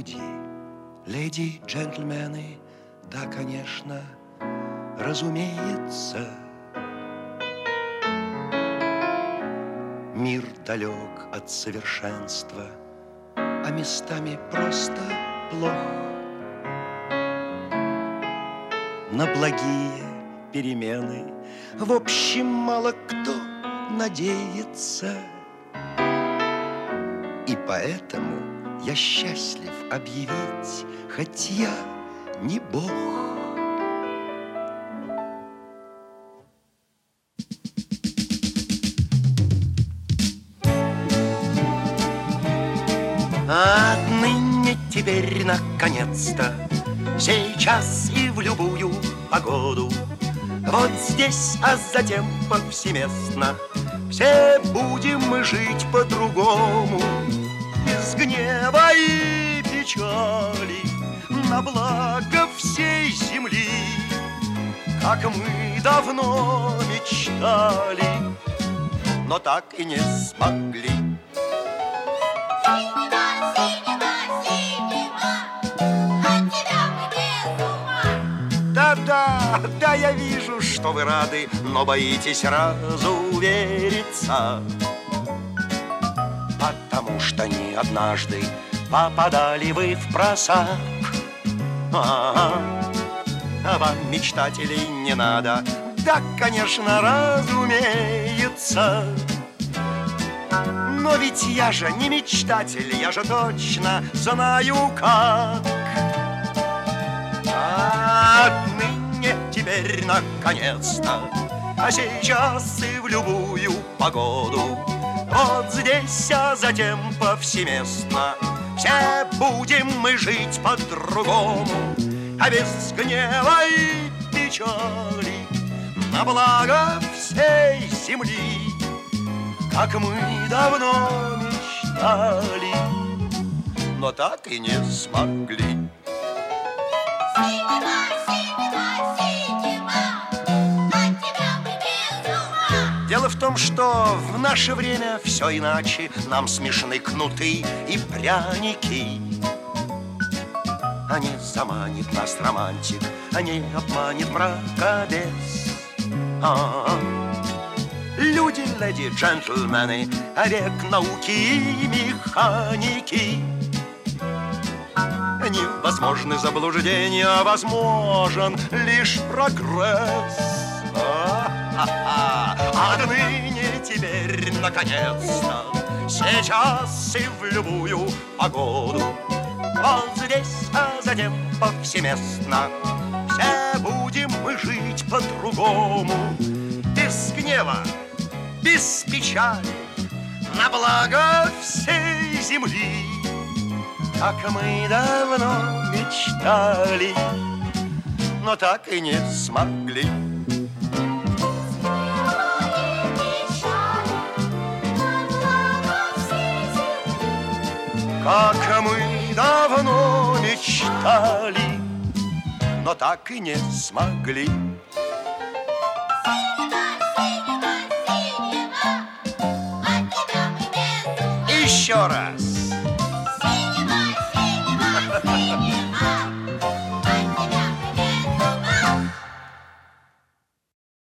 люди, леди, джентльмены, да, конечно, разумеется. Мир далек от совершенства, а местами просто плох. На благие перемены в общем мало кто надеется. И поэтому я счастлив объявить, хоть я не Бог. Отныне теперь наконец-то, сейчас и в любую погоду, вот здесь, а затем повсеместно, все будем мы жить по-другому, без гнева и печали, на благо всей земли, как мы давно мечтали, но так и не смогли. Да, я вижу, что вы рады, но боитесь разувериться, потому что не однажды попадали вы в просак. А вам, мечтателей, не надо, да, конечно, разумеется. Но ведь я же не мечтатель, я же точно знаю как. Отныне теперь наконец-то, а сейчас и в любую погоду, вот здесь, а затем повсеместно, все будем мы жить по-другому, а без гнева и печали, на благо всей земли, как мы давно мечтали, но так и не смогли. Дело в том, что в наше время все иначе. Нам смешны кнуты и пряники. А не заманит нас романтик, а не обманет мракобес. Люди, леди, джентльмены, век науки и механики. Невозможны заблуждения, возможен лишь прогресс. Отныне теперь наконец-то, сейчас и в любую погоду, вот здесь, а затем повсеместно, все будем мы жить по-другому, без гнева, без печали, на благо всей земли, как мы давно мечтали, но так и не смогли. Как мы давно мечтали, но так и не смогли. Еще раз.